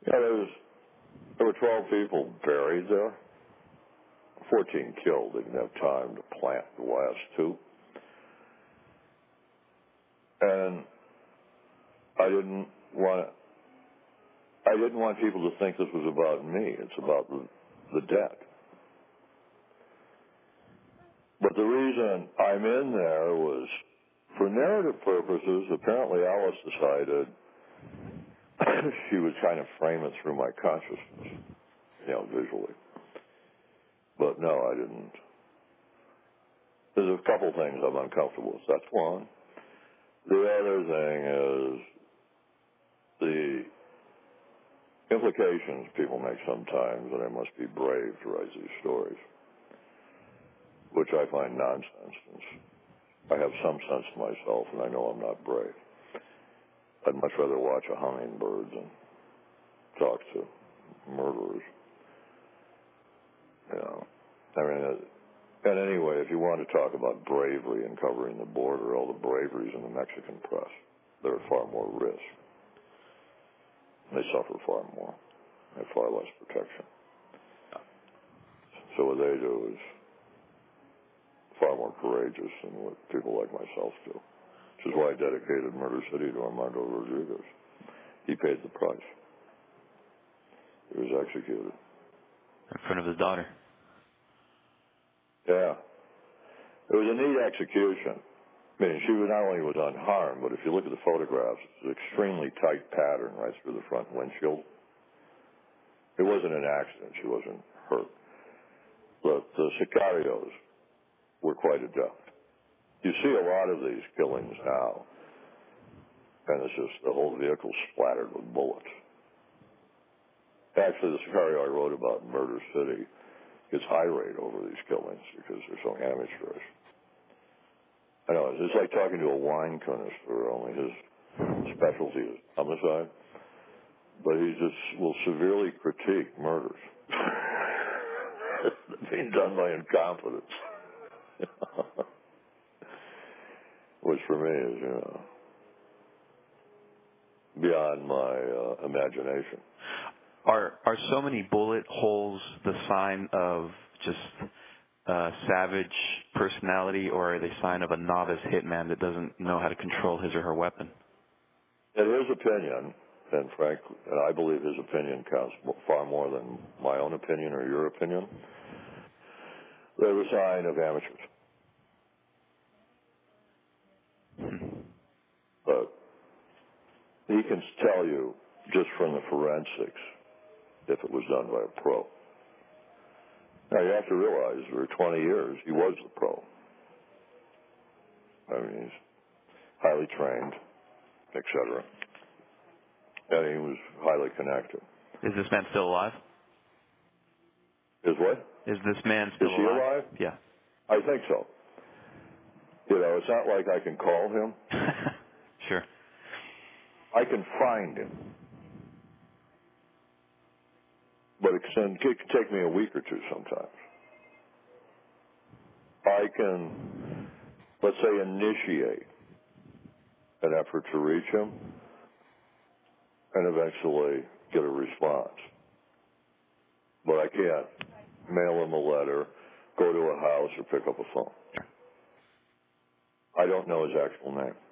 Yeah, there were 12 people buried there. 14 killed. They didn't have time to plant the last two. And I didn't want people to think this was about me. It's about the dead. But the reason I'm in there was for narrative purposes. Apparently Alice decided she was trying to frame it through my consciousness, visually. But no, I didn't. There's a couple things I'm uncomfortable with. That's one. The other thing is the implications people make sometimes that I must be brave to write these stories, which I find nonsense. I have some sense of myself, and I know I'm not brave. I'd much rather watch a hummingbird than talk to murderers. And anyway, if you want to talk about bravery in covering the border, all the bravery's in the Mexican press. They're at far more risk. They suffer far more. They have far less protection. So what they do is far more courageous than what people like myself do. Which is why I dedicated Murder City to Armando Rodriguez. He paid the price. He was executed. In front of his daughter. Yeah. It was a neat execution. I mean, she not only was unharmed, but if you look at the photographs, it's an extremely tight pattern right through the front windshield. It wasn't an accident. She wasn't hurt. But the sicarios were quite adept. You see a lot of these killings now, and it's just the whole vehicle splattered with bullets. Actually, the sicario I wrote about in Murder City gets high rate over these killings because they're so amateurish. I know, it's like talking to a wine connoisseur, only his specialty is homicide. But he just will severely critique murders being done by incompetence. Which for me is, beyond my imagination. Are so many bullet holes the sign of just savage personality, or are they a sign of a novice hitman that doesn't know how to control his or her weapon? In his opinion, and frankly, and I believe his opinion counts far more than my own opinion or your opinion, they're a sign of amateurs. But he can tell you just from the forensics if it was done by a pro. Now, you have to realize for 20 years, he was the pro. I mean, he's highly trained, etc. And he was highly connected. Is this man still alive? Is what? Is this man still alive? Is he alive? Yeah. I think so. It's not like I can call him. Sure. I can find him. But it can take me a week or two sometimes. I can, let's say, initiate an effort to reach him and eventually get a response. But I can't mail him a letter, go to a house, or pick up a phone. I don't know his actual name.